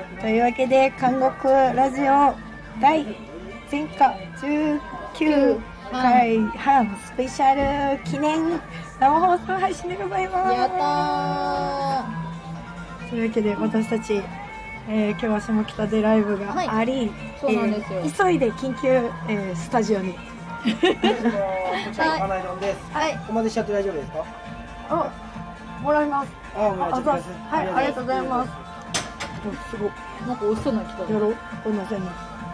というわけで韓国ラジオ第前回19回半スペシャル記念生放送配信でございます。 やったー。というわけで私たち、今日は下北でライブがあり、 そうなんですよ。 急いで緊急、スタジオにこちら、花井丼です。 はい。 ここまでしちゃって大丈夫ですか？ もらいます。 お願いします。 はい、ありがとうございます。すごい。 なんか美味しそうなの来た。 やろう。どんなせんの？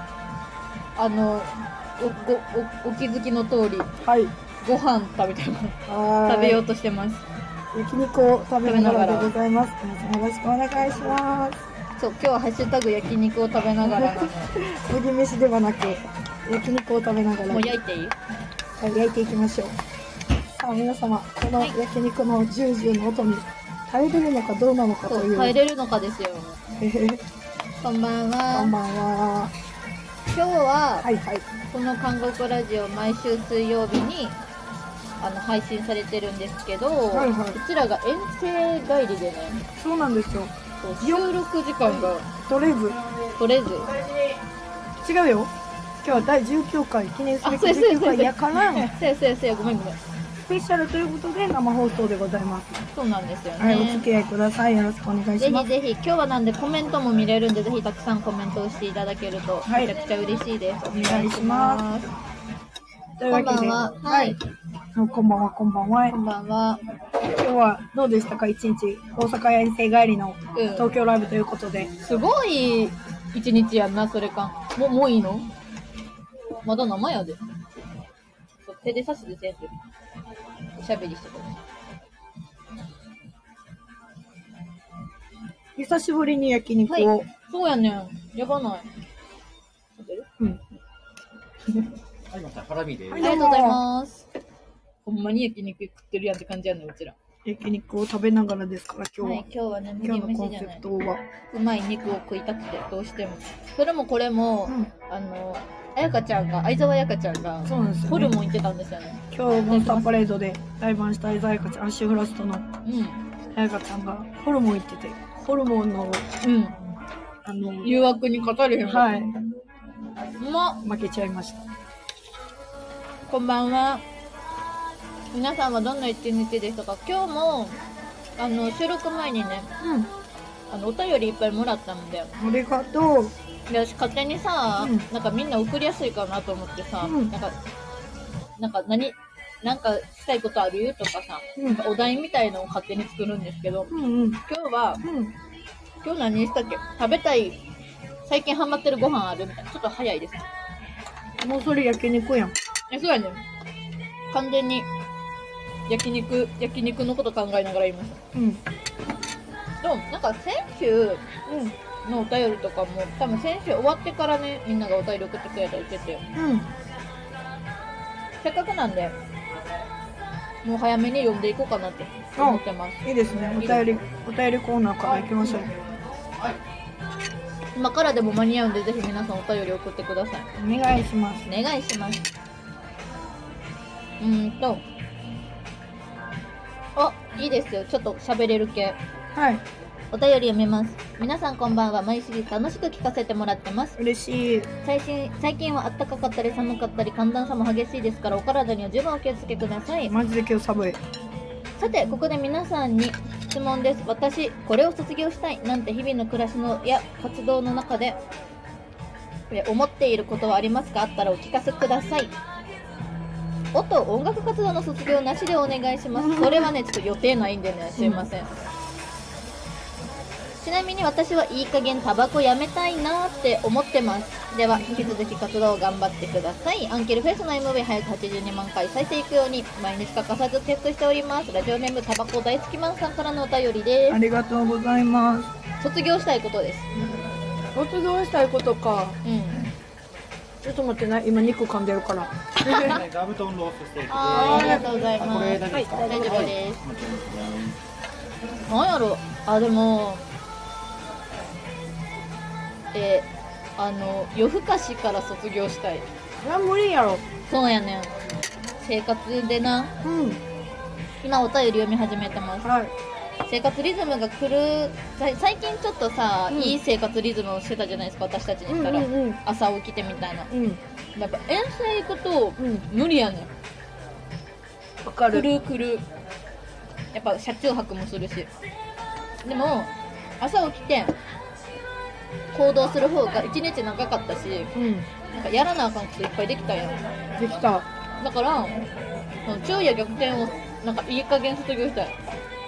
お気づきの通り、 はい。 ご飯食べてます。食べようとしてます。 焼肉を食べながらでございます。皆さんよろしくお願いします。 そう、今日はハッシュタグ焼肉を食べながらなの。 麦飯ではなく焼肉を食べながら。 もう焼いていい？ はい、焼いていきましょう。さあ皆様、この焼肉のジュージューの音に耐えれるのかどうなのかという。 耐えれるのかですよ。こんばんは。 こんばんは。 今日は、 はいはい、 この韓国ラジオ毎週水曜日に配信されてるんですけど、 はいはい、 こちらが遠征帰りでね。 そうなんですよ。 収録時間が取れず。違うよ。今日は第19回記念すべき19回やからせやごめんスペシャルということで生放送でございます。 そうなんですよね。 はい、お付き合いください。よろしくお願いします。 ぜひ今日はなんでコメントも見れるんで、ぜひたくさんコメントをしていただけるとめちゃくちゃ嬉しいです。 お願いします。というわけで、 こんばんは。 はい。こんばんは。 こんばんは。 今日はどうでしたか？一日大阪遠征帰りの東京ライブということで、 すごい一日やんな。それかもういいの？まだ生やで。手で刺して先生おしゃべりしてくれ。 久しぶりに焼肉を、 はい、そうやねん。やばない。 うん。 ハラミで。 ありがとうございます。ほんまに焼肉食ってるやんって感じやねん、うちら。 焼肉を食べながらですから今日は。 はい、今日はね、 今日のコンセプトはうまい肉を食いたくてどうしても。それもこれも、相沢彩香ちゃんがそうなんですよね、 ホルモン行ってたんですよね。 今日モンスターパレードで対バンした彩香ちゃん、アッシュフロストの彩香ちゃんがホルモン行ってて、ホルモンの誘惑に勝たれへん。 はい。 負けちゃいました。 こんばんは。皆さんはどんな一日でしたか？今日も収録前にね、お便りいっぱいもらったので、 ありがとう。 私勝手にさ、なんかみんな送りやすいかなと思ってさ、なんかしたいことあるとかさ、なんかお題みたいのを勝手に作るんですけど、今日何したっけ？食べたい最近ハマってるご飯あるみたいな。ちょっと早いです。 もうそれ焼肉やん。 そうやねん。完全に焼肉のこと考えながら言いました。でもなんか先週のお便りとかも多分先週終わってからね、みんながお便り送ってくれたりしてて、せっかくなんでもう早めに読んでいこうかなって思ってます。 いいですね。お便りコーナーから行きましょう。 今からでも間に合うんで、ぜひ皆さんお便り送ってください。 お願いします。 いいですよ。ちょっと喋れる系。 はい。 お便り読めます。皆さんこんばんは。毎週楽しく聞かせてもらってます。 嬉しい。 最近は暖かかったり寒かったり寒暖差も激しいですから、お体には十分お気をつけください。 マジで今日寒い。 さて、ここで皆さんに質問です。私、これを卒業したいなんて日々の暮らしや活動の中で思っていることはありますか？あったらお聞かせください。音楽活動の卒業なしでお願いします。それはね、ちょっと予定ないんでね、すいません。ちなみに私はいい加減タバコやめたいなって思ってます。では引き続き活動を頑張ってください。アンケルフェスの MV 早く82万回再生いくように毎日欠かさずチェックしております。ラジオネームタバコ大好きマンさんからのお便りです。 ありがとうございます。 卒業したいことです。 卒業したいことか。ちょっと待ってな、今肉噛んでるから。 座布団ロースステーキです。 ありがとうございます。 これ大丈夫ですか？ 大丈夫です。なんやろ。でも夜更かしから卒業したい。 いや無理やろ。 そうやねん。生活でな。今お便り読み始めてます。 生活リズムが来る最近ちょっとさ、 うんいい生活リズムをしてたじゃないですか、私たちにしたら、 うん朝起きてみたいな。 うんやっぱ遠征行くとうん無理やねん。 わか来るやっぱ車中泊もするし、でも朝起きて行動する方が一日長かったし、 うんなんかやらなあかんこといっぱいできたやん。 できた。 だからその昼夜逆転をなんかいい加減卒業したい。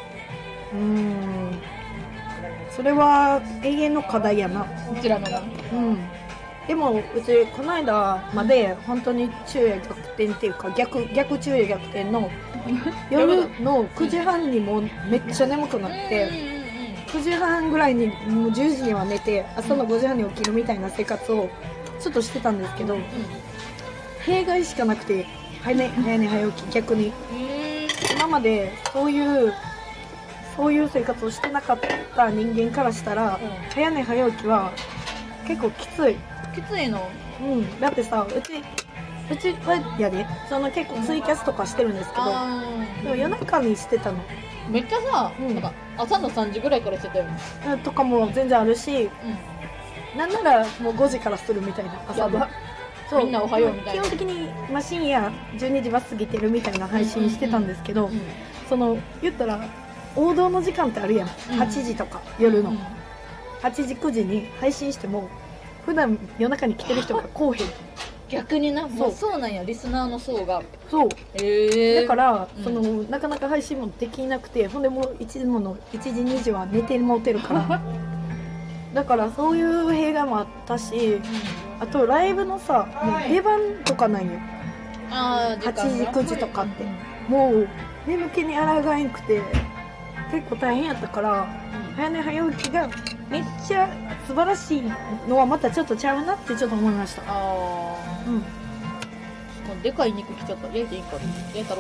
それは永遠の課題やな。 うちらのな。 でもうちこの間まで本当に昼夜逆転っていうか逆昼夜逆転の夜の9時半にもうめっちゃ眠くなって9時半ぐらいにもう10時には寝て朝の5時半に起きるみたいな生活をちょっとしてたんですけど、弊害しかなくて早寝早起き。逆に今までそういう生活をしてなかった人間からしたら、早寝早起きは結構きつい。 きついの。 だってさ、うちはやでその結構ツイキャスとかしてるんですけど、でも夜中にしてたのめっちゃさ、 うんなんか朝の3時ぐらいからしてたよね。 とかも全然あるし、なんならもう5時からするみたいな朝でやば。みんなおはようみたいな。 基本的に、深夜12時は過ぎてるみたいな配信してたんですけど、その言ったら王道の時間ってあるやん、8時とか夜の、8時9時に配信しても普段夜中に来てる人が来おへん。 逆にな、もうそうなんや、リスナーの層が。 そうだから、 うんそのなかなか配信もできなくて、ほんでもう1時2時は寝てもうてるからだからそういう弊害もあったし、あとライブのさもう出番とかないよ。8時9時とかってもう眠気に抗えんくて結構大変やったから、早寝早起きがめっちゃ素晴らしいのはまたちょっとちゃうなってちょっと思いました。 もうでかい肉来ちゃった。焼いていいか焼いたろ。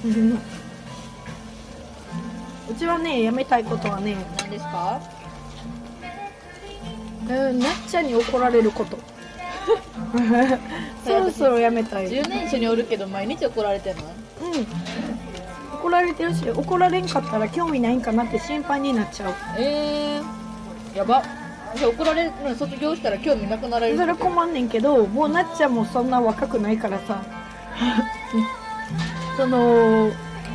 うちはねやめたいことはね、 何ですか？ なっちゃんに怒られることそろそろやめたい。 10年一緒におるけど毎日怒られてんの？ 怒られてるし、怒られんかったら興味ないんかなって心配になっちゃう。 やば。じゃあ怒られるの卒業したら興味なくなられる。 それ困んねんけど、もうなっちゃんもそんな若くないからさその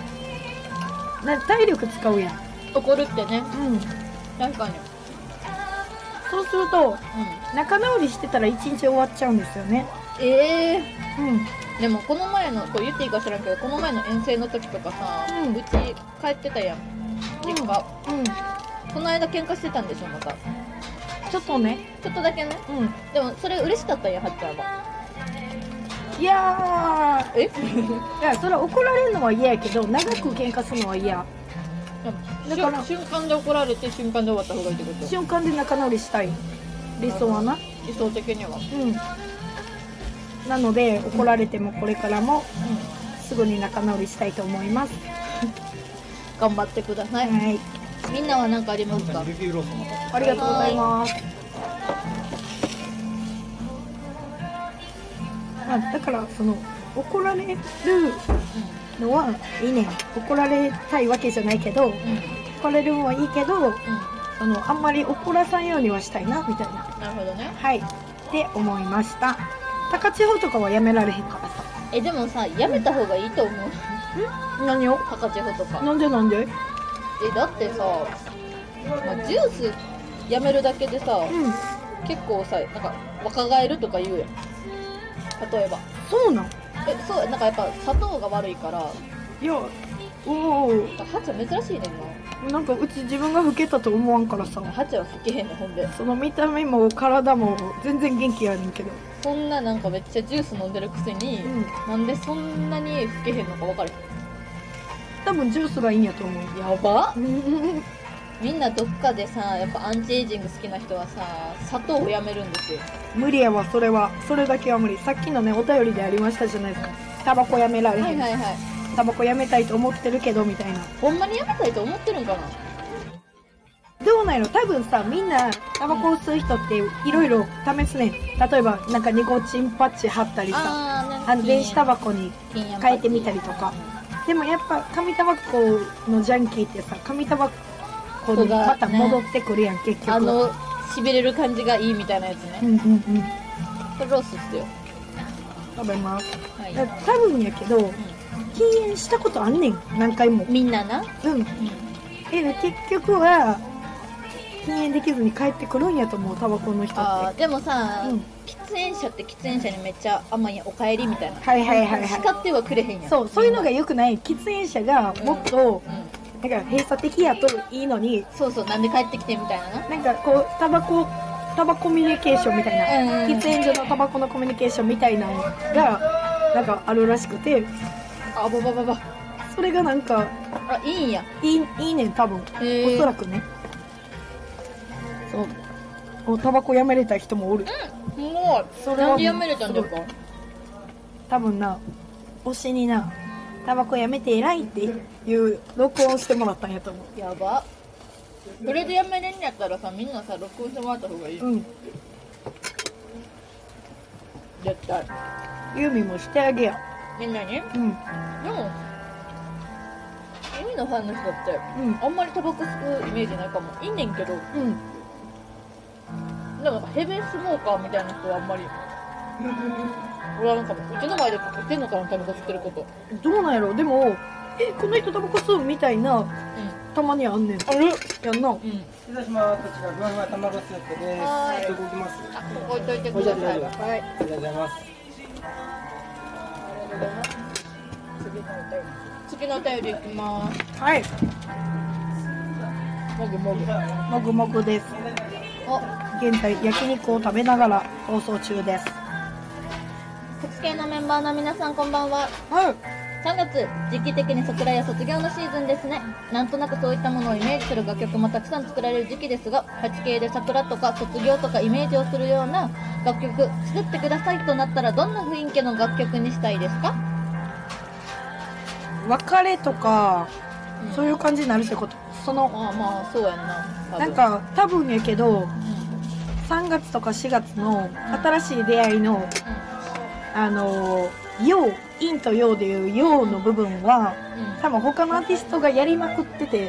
体力使うやん。 怒るってね。確かに。 そうすると仲直りしてたら一日終わっちゃうんですよね。 でもこの前のこう言っていいか知らんけど、この前の遠征の時とかさ、うち帰ってたやん、実家。この間喧嘩してたんでしょ、またちょっとね。 ちょっとだけね。でもそれ嬉しかったんや、はっちゃんは。 いやいや、それは怒られるのは嫌やけど、長く喧嘩するのは嫌だから、 瞬間で怒られて瞬間で終わった方がいいってこと？ 瞬間で仲直りしたい。理想はな。 理想的には。 なので怒られてもこれからもすぐに仲直りしたいと思います。 頑張ってください。みんなは何かありますか？ ありがとうございます。だからその怒られるのはいいねん。怒られたいわけじゃないけど、怒られるのはいいけど、あんまり怒らさんようにはしたいなみたいな。 なるほどね。 って思いました。高千穂とかはやめられへんからさ。 でもさ、やめた方がいいと思う。 何を？ 高千穂とか。 なんで？ だってさ、ジュースやめるだけでさ、結構さ、なんか若返るとか言うやん。例えば。 そうなん？ そう、なんかやっぱ砂糖が悪いから。 いや、はっちゃん珍しいねんな。 なんかうち自分が老けたと思わんからさ。 はっちゃんは老けへんねん、ほんで。 その見た目も体も全然元気やねんけど。 そんななんかめっちゃジュース飲んでるくせに、なんでそんなに老けへんのか分かれへん。 多分ジュースがいいんやと思う。 やばみんなどっかでさ、やっぱアンチエイジング好きな人はさ、砂糖をやめるんですよ。 無理やわ、それだけは無理。さっきのねお便りでありましたじゃないですか。タバコやめられへん。タバコやめたいと思ってるけどみたいな。 ほんまにやめたいと思ってるんかな。 どうなんやろ。多分さ、みんなタバコを吸う人っていろいろ試すねん。例えばなんかニコチンパッチ貼ったりさ、電子タバコに変えてみたりとか。でもやっぱ紙タバコのジャンキーってさ、紙タバこにまた戻ってくるやん、結局。 しびれる感じがいいみたいなやつね。 うんうんうん。 これロースっすよ。 食べます。 はい。 多分やけど、禁煙したことあんねん、何回も。 みんなな。 うん。結局は、禁煙できずに帰ってくるんやと思う、タバコの人って。 でもさ、 うん、 喫煙者って喫煙者にめっちゃ甘いやん、お帰りみたいな。 はいはいはいはい。 叱ってはくれへんやん。 そういうのが良くない。喫煙者がもっと、なんか閉鎖的やといいのに、 そうそう、なんで帰ってきてみたいなな。 なんかこう、タバココミュニケーションみたいな、喫煙所のタバコのコミュニケーションみたいなのが、なんかあるらしくて、それがなんか、 いいんや。 いいねん、多分。おそらくね。そう。タバコやめれた人もおる。 もう、なんでやめれたんですか？ 多分な、推しにな、タバコやめて偉いっていう録音してもらったんやと思う。 やば。それでやめれんやったらさ、みんなさ、録音してもらった方がいい。 うん。 絶対。 ユーミンもしてあげや。 みんなに？ うん。 でも、ユーミンのファンの人って、あんまりタバコ吸うイメージないかも。いいねんけど、でもヘビースモーカーみたいな人はあんまりおらんかも。うちの前で隠してんのかな、タバコ吸ってること。 どうなんやろ。でも、この人タバコ吸うみたいな、たまにあんねん。あれやんな。 失礼します。こちらふわふわ卵スープです。動きます。 置いといてください。 はい。ありがとうございます。 次のお便りいきます。 はい。 もぐもぐ。 もぐもぐです。現在焼肉を食べながら放送中です。 特系のメンバーの皆さんこんばんは。 はい。 3月、時期的に桜や卒業のシーズンですね。なんとなくそういったものをイメージする楽曲もたくさん作られる時期ですが、8K で桜とか卒業とかイメージをするような楽曲作ってくださいとなったら、どんな雰囲気の楽曲にしたいですか？ 別れとか、そういう感じになるってこと。 まあそうやんな。 なんか多分やけど、3月とか4月の新しい出会いの、陰と陽でいう陽の部分は、多分他のアーティストがやりまくってて、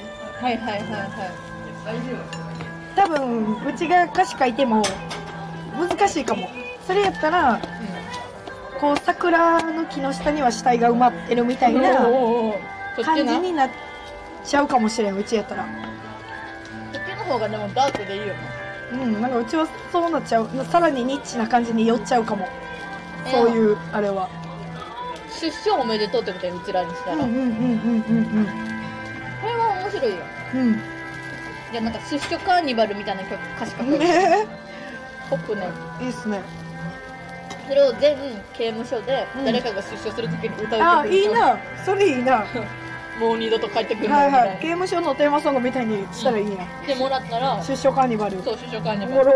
多分うちが歌詞書いても難しいかも。それやったら、こう桜の木の下には死体が埋まってるみたいな感じになっちゃうかもしれん、うちやったら。 そっちの方がでもダークでいいよな。なんかうちはそうなっちゃう。さらにニッチな感じに寄っちゃうかも。そういうあれは。 出生おめでとうってことや、うちらにしたら。これは面白いよ。じゃあなんか出所カーニバルみたいな曲歌詞書く。ポップね。 いいっすね。 それを全刑務所で誰かが出所するときに歌う曲。 あ、いいな。それいいな。 もう二度と帰ってくるみたいな。 刑務所のテーマソングみたいにしたらいいな。 でもらったら出所カーニバル。 そう、出所カーニバル。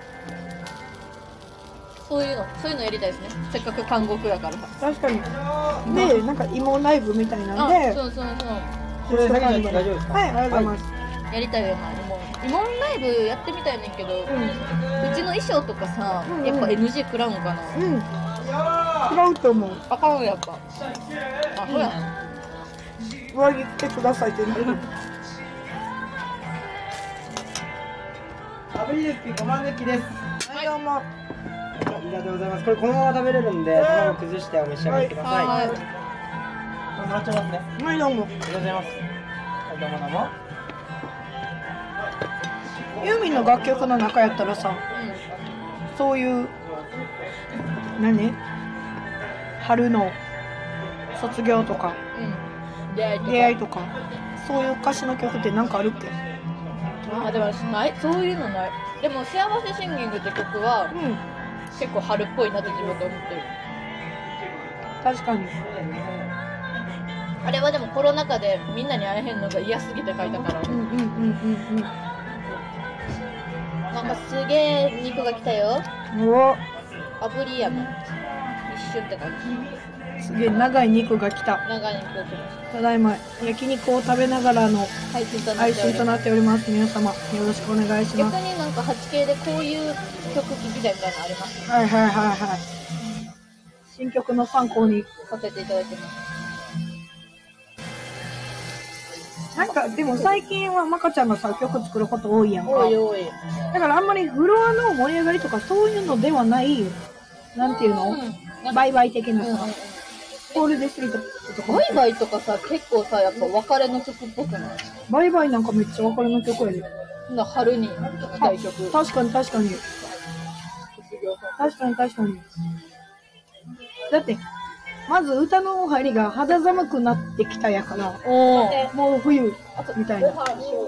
そういうのやりたいですね。せっかく監獄やからさ。 確かに。で、なんか芋ライブみたいなんで。 そう。 これだけで大丈夫ですか？ はい、ありがとうございます。 やりたいよな。芋ライブやってみたいねんけど、うちの衣装とかさ、やっぱ NG 食らうんかな。 食らうと思う。 あかんやっぱ。そうやん。 上着着てくださいって言ってる。 炙り抜きごま抜きです。 はい、どうも。 ありがとうございます。これこのまま食べれるんで、卵崩してお召し上がりください。これもらっちゃいますね。 はい、どうも。 ありがとうございます。はい、どうも。 ユーミンの楽曲の中やったらさ、そういう春の卒業とか、出会いとか、そういう歌詞の曲って何かあるっけ？ でもない、そういうのない。でも幸せシンギングって曲は、結構春っぽいなって自分で思ってる。 確かに。 あれはでもコロナ禍でみんなに会えへんのが嫌すぎて書いたから。なんかすげえ肉が来たよ。炙りやもん。一瞬って感じ。 すげえ長い肉が来た。 長い肉が来ました。 ただいま焼肉を食べながらの配信となっております。皆様よろしくお願いします。 逆になんか 8K でこういう曲聴きたいみたいなのあります？ はい。新曲の参考にさせていただいてます。 なんかでも最近はまかちゃんがさ曲作ること多いやんか。 多い多い。 だからあんまりフロアの盛り上がりとかそういうのではないなんていうの、バイバイ的なさ、コールでスリートとか。 バイバイとかさ、結構さ、やっぱ別れの曲っぽくない？ バイバイなんかめっちゃ別れの曲やで。 春に聴きたい曲。 確かに確かに。確かに確かに。だって、まず歌の入りが肌寒くなってきたやから、もう冬みたいな。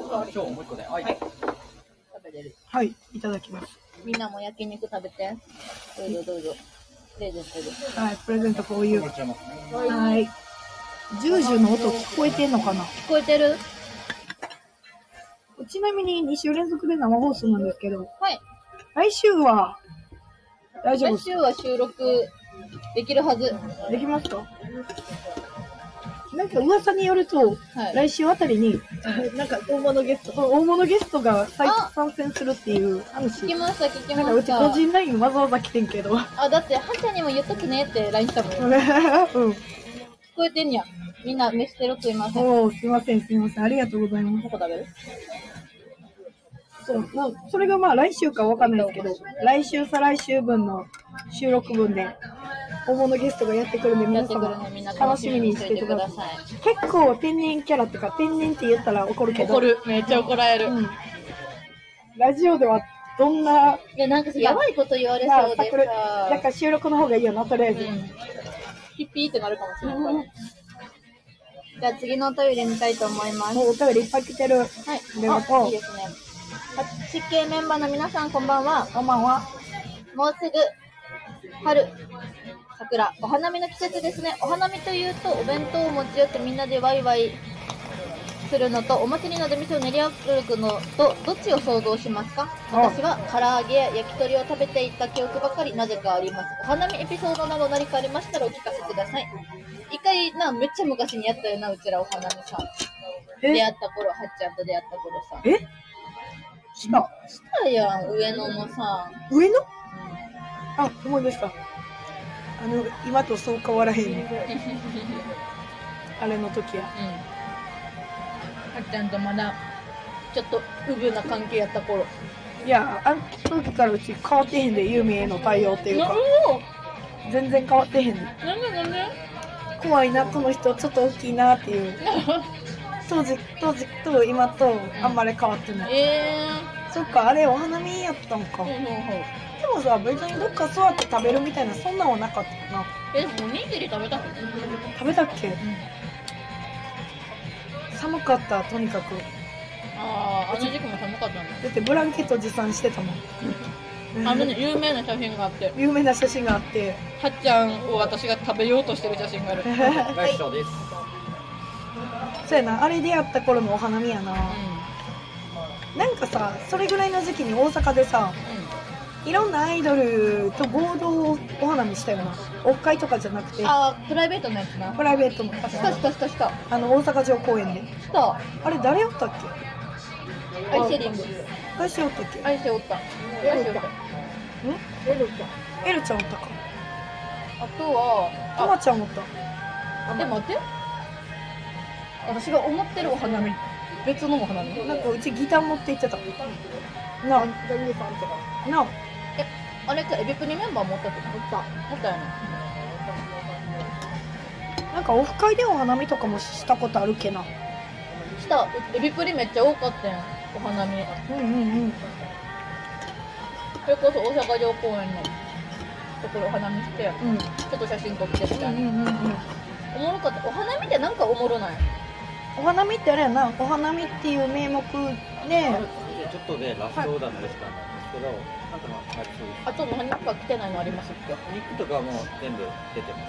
はい、いただきます。 みんなも焼肉食べて。どうぞどうぞ。プレゼントです。 はい、プレゼントこういう。はい。ジュージュの音聞こえてんのかな？ 聞こえてる？ ちなみに2週連続で生放送なんですけど、 はい。 来週は大丈夫ですか？ 来週は収録できるはず。 できますか？なんか噂によると、 はい、 来週あたりに、なんか大物ゲストが参戦するっていう話。 聞きました聞きました。 なんかうち個人 LINE わざわざ来てんけど。 あ、だってはんちゃんにも言っとくねって LINE したもん。 うん。聞こえてんや。みんな飯してるすいません。 おー、すいませんすいません。ありがとうございます。 どこ食べる？ そう、それがまあ来週かわかんないですけど、来週再来週分の収録分で大物ゲストがやってくるんで、皆様楽しみにしててください。結構天然キャラってか、天然って言ったら怒るけど、 怒る。めっちゃ怒られる。 ラジオではどんな、 いやなんかやばいこと言われそうでさ、 なんか収録の方がいいよな、とりあえず。 ピッピーってなるかもしれない。じゃあ次のお便り見たいと思います。 もうお便りいっぱい来てる。はい。 いいですね。湿気メンバーの皆さんこんばんは。 こんばんは。 もうすぐ春、桜、お花見の季節ですね。お花見というとお弁当を持ち寄ってみんなでワイワイするのとお祭りの出店を練り歩くのとどっちを想像しますか？私は唐揚げや焼き鳥を食べていた記憶ばかりなぜかあります。お花見エピソードなど何かありましたらお聞かせください。一回めっちゃ昔にやったよな、うちらお花見さ。出会った頃、はっちゃんと出会った頃さ。したやん、上野のさ。 上野？あ、思い出した。今とそう変わらへん。あれの時や。 はっちゃんとまだちょっとウブな関係やった頃。 いや、あの時からうち変わってへんで、ユーミンへの対応っていうか。全然変わってへんで。 なんで怖いな、この人ちょっと大きいなっていう。当時と今とあんまり変わってない。そっか、あれお花見やったんか。でもさ、別にどっか座って食べるみたいなそんなんはなかったよな。 おにぎり食べたっけ？ 食べたっけ？寒かった、とにかく。 あの時期も寒かったんだ。 だってブランケット持参してたもん。 有名な写真があって。 有名な写真があって。 はっちゃんを私が食べようとしてる写真がある。 はい、そうです。 そうやな、あれ出会った頃のお花見やな。なんかさ、それぐらいの時期に大阪でさ、いろんなアイドルと合同お花見したよな。オフ会とかじゃなくて。 プライベートのやつな。 プライベートの。した。大阪城公園で。 した。 あれ誰おったっけ？ アイシェリング。 アイシェおったっけ？ アイシェおった。 エルちゃんおったか。 あとはタマちゃんおった。 待って。私が思ってるお花見。別のお花見。 なんかうちギター持って行ってた。なあ。なあ。 あれか、エビプリメンバー持ったって持ったよね。なんかオフ会でお花見とかもしたことあるけな。 した。エビプリめっちゃ多かったやん、お花見。それこそ大阪城公園のところお花見して、ちょっと写真撮ってみたいな。おもろかった。お花見ってなんかおもろない？ お花見ってあれやな、お花見っていう名目で、 ちょっとでラストオーダーのレストランなんですけど、なんかあと何か来てないのありますっけ？ 肉とかはもう全部出てます。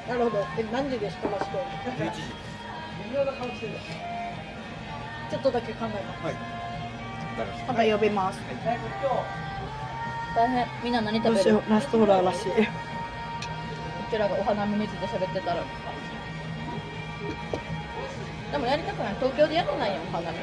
なるほど。何時ですか、ラスト？ 11時。 ちょっとだけ考えます。 はい。 また呼びます。 大変。みんな何食べる？ ラストオーダーらしい。 うちらがお花見について喋ってたら。でもやりたくない。東京でやってないよ、お花見。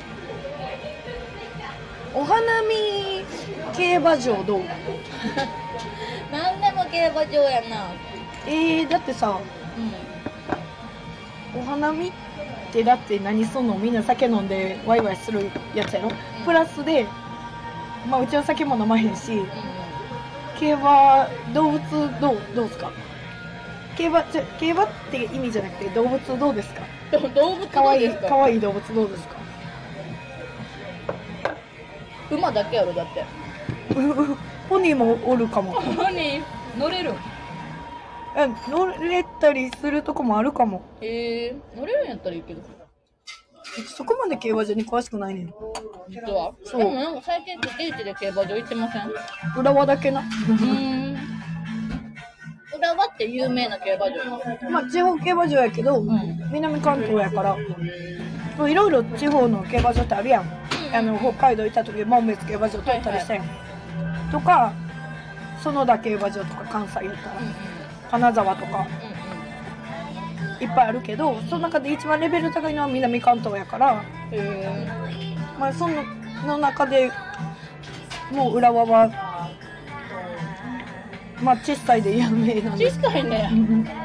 お花見競馬場どう？ なんでも競馬場やな。 だってさ、お花見ってだって何すんのみんな酒飲んでワイワイするやつやろ。プラスで、まあうちは酒も飲まへんし、競馬動物どうですか？競馬って意味じゃなくて動物どうですか？ 動物どうですか？ 可愛い動物どうですか？ 馬だけやろだって。 ポニーもおるかも。 ポニー乗れる？ 乗れたりするとこもあるかも。 乗れるんやったらいいけど。 そこまで競馬場に詳しくないねん。 実は。 そう。 でもなんか最近定時で競馬場行ってません？ 浦和だけな。 浦和って有名な競馬場。 まあ地方競馬場やけど、南関東やから、いろいろ地方の競馬場ってあるやん。北海道行った時門別競馬場通ったりしたやん。とか、園田競馬場とか関西やったら、金沢とか、いっぱいあるけど、その中で一番レベル高いのは南関東やから、まあその中でもう浦和は、まあ小さいで有名なんですけど。 小さいね。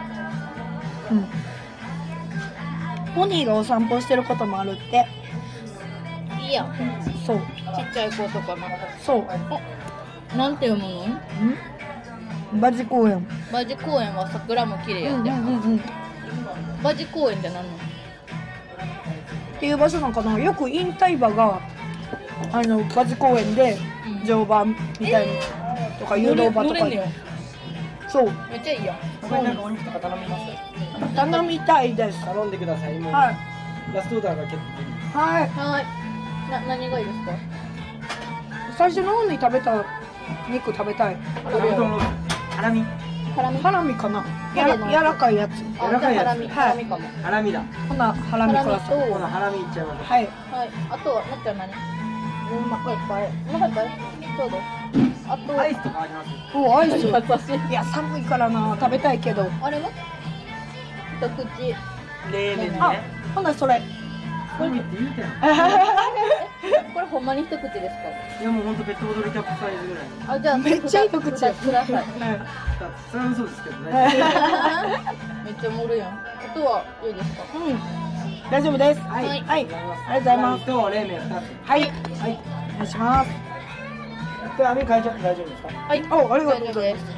ポニーがお散歩してることもあるって。 いいやん。 そう。 ちっちゃい子とかな。 そう。 なんて読むの？ 馬事公園。 馬事公園は桜も綺麗やって。馬事公園って何の？ っていう場所なんかな。よく引退馬が馬事公園で乗馬みたいなとか誘導馬とか。そう。 めっちゃいいやん。 他になんかお肉とか頼みます？ 頼みたいです。 頼んでください。もうはい。 ラストオーダーが結構。 はい。 何がいいですか？ 最初の方に食べた肉食べたい。 ハラミハラミかな。やらかいやつ。 やらかいやつ。 ハラミかも。 ハラミだ。 ほなハラミください。 ほなハラミいっちゃいます。 はい。 あとはなっちゃん何？お腹いっぱい。ちょうど。あとアイスとかあります？ おアイス。 優しい。 いや寒いからな食べたいけど。 あれは？一口。 冷麺ね。 ほなそれ。 これって言うてん。 これほんまに一口ですか？ いやもう本当ペットボトルキャップサイズぐらい。 じゃあめっちゃ一口ください。 それは嘘ですけどね。 めっちゃ盛るやん。あとはいいですか？ 大丈夫です。 はい。 はい。ありがとうございます。 と冷麺2つ。 はい。はい。お願いします。 これ網変えちゃって大丈夫ですか？ はい。 ありがとうございます。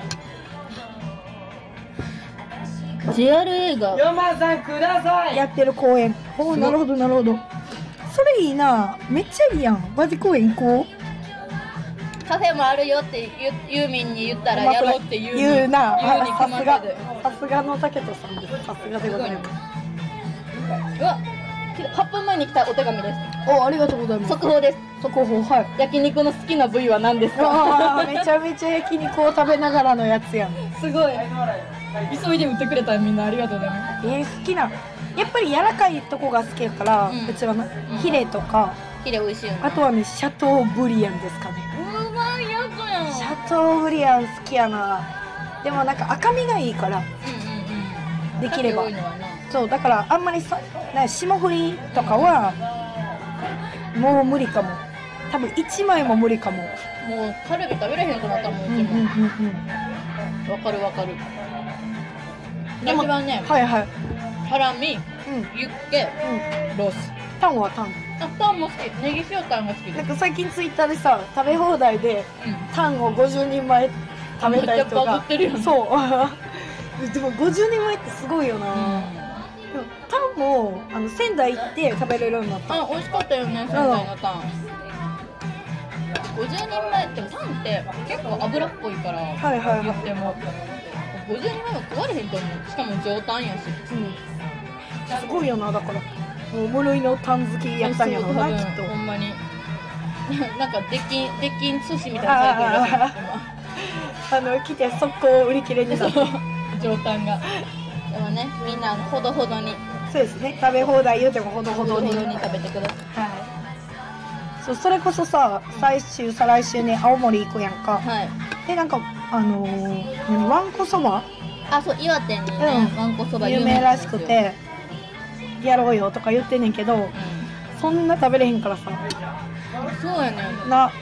JR 映画。 山さんください。 やってる公園。なるほどなるほど。それいいな。めっちゃいいやん。馬事公園行こう。 カフェもあるよってユーミンに言ったらやろうって言うな。さすがの竹人さんです。さすがでございます。 うわ、8分前に来たお手紙です。 ありがとうございます。 速報です。 速報、はい。 焼肉の好きな部位は何ですか？ めちゃめちゃ焼肉を食べながらのやつやん。 すごい。急いで売ってくれたみんなありがとうございます。 好きな。やっぱり柔らかいとこが好きやから、うちはヒレとか。 ヒレ美味しいよね。 あとはね、シャトーブリアンですかね。 うまいやつやん。 シャトーブリアン好きやな。でもなんか赤身がいいから。できれば。そうだからあんまり霜降りとかはもう無理かも。多分1枚も無理かも。 もうカルビ食べれへんくなったもん。うちも。わかる。でもね。 はいはい。 ハラミ、ユッケ、ロース。 タンはタン。 タンも好き。ネギ塩タンが好きです。 なんか最近ツイッターでさ、食べ放題でタンを50人前食べたい人が。そう。でも50人前ってすごいよな。でもタンも仙台行って食べれるようになった。 美味しかったよね、仙台のタン。50人前ってタンって結構油っぽいから言っても50人前は食われへんと思う。しかも上タンやし。 すごいよな。だからもう無類のタン好きやったんやろうな、きっと。 ほんまになんかできん寿司みたいなされてるらしい。 来て速攻売り切れになった上タンが。でもね、みんなほどほどに。 そうですね。食べ放題言うてもほどほどに食べてください。 はい。それこそさ、再来週ね、青森行くやんか。はい。で、なんかわんこそば。 そう、岩手にね、わんこそば有名らしくてやろうよとか言ってんねんけど、そんな食べれへんからさ。 そうやねんな。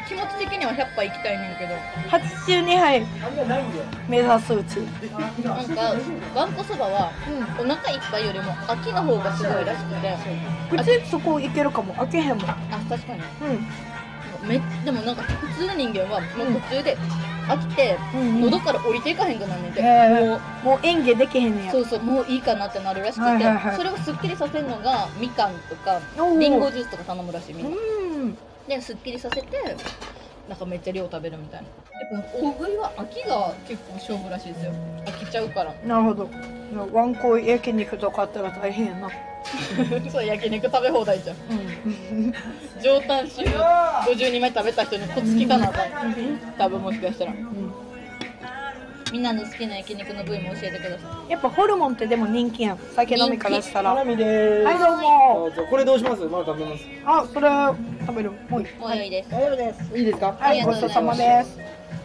気持ち的には100杯行きたいねんけど、 82杯目指すうち。 なんかわんこそばはお腹いっぱいよりも秋の方がすごいらしくて、 うちそこいけるかも。開けへんもん。 あ、確かにうん。 でもなんか普通の人間はもう途中で飽きて、喉から降りていかへんくなんねんて、 もう演技できへんねや。 そうそう、もういいかなってなるらしくて、 はいはいはいそれをすっきりさせるのがみかんとかおーりんごジュースとか頼むらしいみんな。 うん。 ですっきりさせてなんかめっちゃ量食べるみたいな。やっぱ大食いは秋が結構勝負らしいですよ。飽きちゃうからなるほど。ワンコ焼肉とかあったら大変やな。 そう、焼肉食べ放題じゃん。 うん。 上タン塩52枚食べた人にコツ聞かなあかん。多分もしかしたらみんなの好きな焼肉の部位も教えてくださやっぱホルモンってでも人気やん。酒飲みからしたら。 ハラミでーす。 はい、どうも。 どうぞ。これどうします？まだ食べます。 あ、それ食べる。もういい。 い。もういいです。 大丈夫です。 いいですか？ はい、ごちそうさまです。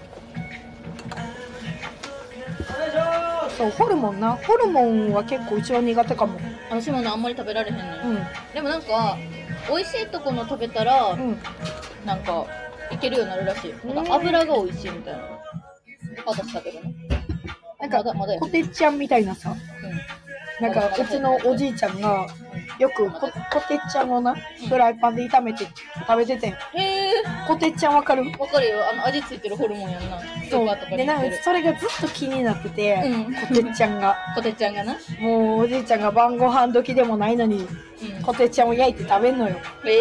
そう、ホルモンな。ホルモンは結構うちは苦手かも。 私もねあんまり食べられへんねん。 うん。 でもなんか美味しいとこの食べたら、 うん。 なんかいけるようになるらしい。なんか油が美味しいみたいな。私食べるね。 なんか、 まだやコテちゃんみたいなさ。なんか、うちのおじいちゃんが、よくコテちゃんをな、フライパンで炒めて食べててん。 へコテちゃんわかる？ わかるよ。味付いてるホルモンやんな。スそうーパーとか。にで、なんか売ってる。 それがずっと気になってて、 うんコテちゃんが。 コテちゃんがな。 もうおじいちゃんが晩ご飯時でもないのに、コテちゃんを焼いて食べんのよ。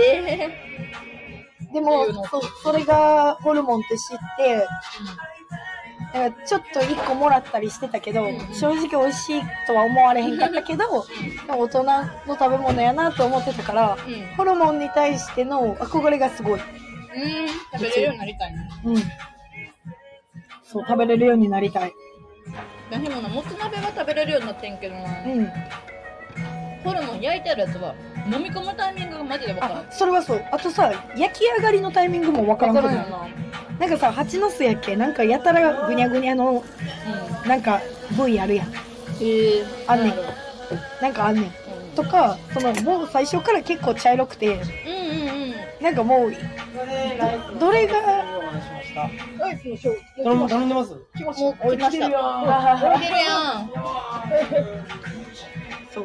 でもっていうのそれがホルモンって知って、だからちょっと1個もらったりしてたけど、正直美味しいとは思われへんかったけど、でも大人の食べ物やなと思ってたから、ホルモンに対しての憧れがすごい。 食べれるようになりたいね。 うん。そう、食べれるようになりたい。 でもな、もつ鍋は食べれるようになってんけどな。 うん。 ホルモン焼いてあるやつは飲み込むタイミングがマジでわからん。 それはそう。あとさ、焼き上がりのタイミングもわからんくない？ よな。 なんかさ、蜂の巣やっけなんかやたらぐにゃぐにゃの、なんか部位あるやん。あんねん。なんかあんねん。とか、もう最初から結構茶色くて、なんかもう、どれが、 頼んでます？ もう来ました。来てるやん。 そう。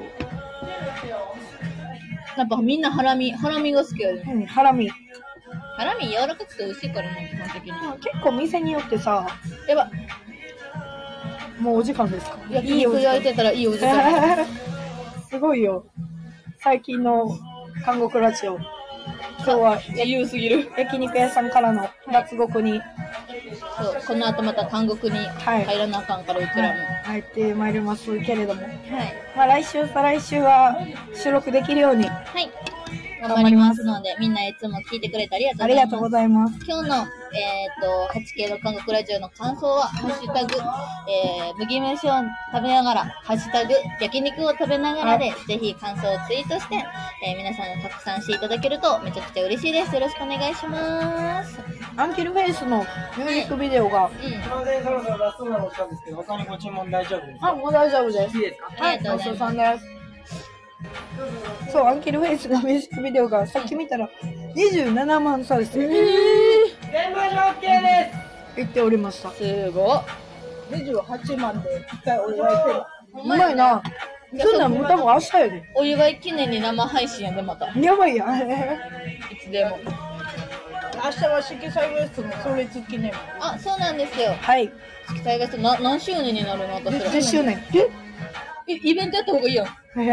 やっぱみんなハラミが好きやで。 うん、ハラミ。 ハラミ柔らかくて美味しいからね、基本的に。 結構店によってさ、 やば。 もうお時間ですか？ 焼肉焼いてたらいいお時間。 すごいよ。最近の韓国ラジオ。今日は自由すぎる。 焼肉屋さんからの脱獄にそう、この後また韓国に入らなあかんから、うちらも。 入ってまいりますけれども。 はい。 まあ来週、再来週は収録できるように。 はい。頑張りますので、みんないつも聞いてくれてありありがとうございます。 今日の、8K の韓国ラジオの感想は、ハッシュタグ、麦飯を食べながら、ハッシュタグ、焼肉を食べながらで、ぜひ感想をツイートして、皆さんが拡散していただけるとめちゃくちゃ嬉しいです。よろしくお願いします。 アンキルフェイスのミュージックビデオが、 すいません、そろそろラストなの来たんですけど、他にご注文大丈夫ですか？ あ、もう大丈夫です。 いいですか？ はい、ごちそうさんです。そう、アンキルフェイスのミュージックビデオがさっき見たら27万再生全部 OK です。 言っておりました。 すごっ。 28万で1回お祝いしてる。うまいな。そんなんもう多分明日やで。 お祝い記念に生配信やで、また。いやばいやん。 つでも。 明日は色彩ウエストの創立記念。 あ、そうなんですよ。 はい。 色彩が何周年になるの私ら。 10周年。 イベントやった方がいいやん。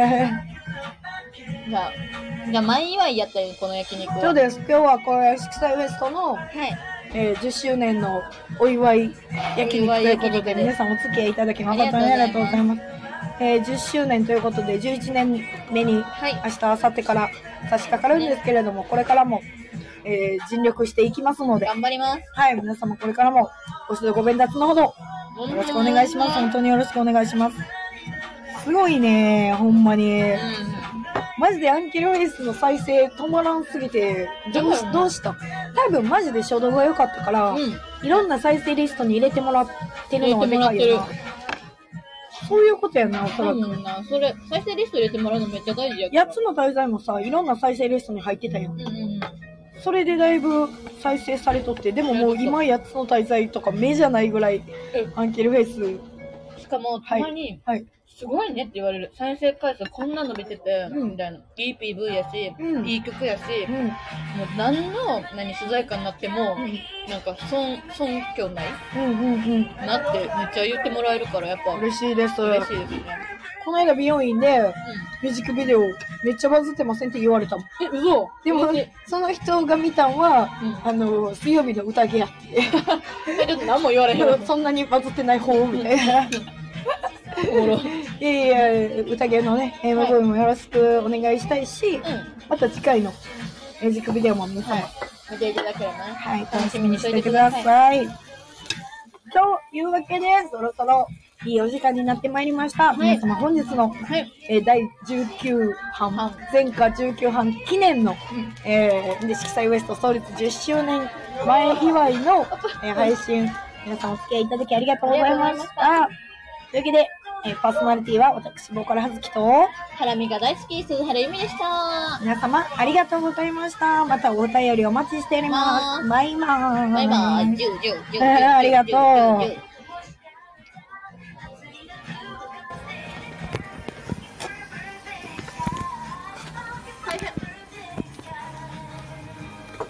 じゃあ前祝いやったよ、この焼肉は。 そうです。今日はこれ色彩ウエストの、10周年のお祝い焼肉ということで、皆さんお付き合いいただき誠にありがとうございます。10周年ということで、11年目に明日、明後日から差し掛かるんですけれども、これからも、尽力していきますので、 頑張ります。 はい、皆様これからもご指導ご鞭撻のほどよろしくお願いします。本当によろしくお願いします。すごいね、ほんまに。マジでアンキルフェイスの再生止まらんすぎて、どうした多分マジで初動が良かったから、いろんな再生リストに入れてもらってるのがでかいよな。そういうことやな、おそらく。 それ、再生リスト入れてもらうのめっちゃ大事や 8つの大罪もさ、いろんな再生リストに入ってたやん。 それでだいぶ再生されとって、でももう今やつの滞在とか目じゃないぐらいアンケルフェイス。 しかもたまに、 はい、 すごいねって言われる。再生回数こんな伸びてて、みたいな。いい PV やし、いい曲やし、もう何の主題歌になっても、なんか尊敬ない、なってめっちゃ言ってもらえるからやっぱ嬉しいです。 嬉しいですね。 この間美容院で、ミュージックビデオめっちゃバズってませんって言われたもん。 嘘。 でもその人が見たんは、水曜日の宴やって。 ちょっと何も言われへん。 そんなにバズってない方みたいな。いや宴のね、部分もよろしくお願いしたいし、また次回のミュージックビデオも皆様、 見ていただければね。 はい、楽しみにしてください。というわけで、そろそろいいお時間になってまいりました。皆様本日の、第19版、前科19版記念の、色彩ウエスト創立10周年前祝いの、配信、皆さんお付き合いいただきありがとうございました。というわけで、パーソナリティは私、ボーカルはずきと、 ハラミが大好き、鈴原由美でした。 皆様ありがとうございました。またお便りお待ちしております。バイバーイ。 バイバーイ。 ありがとう。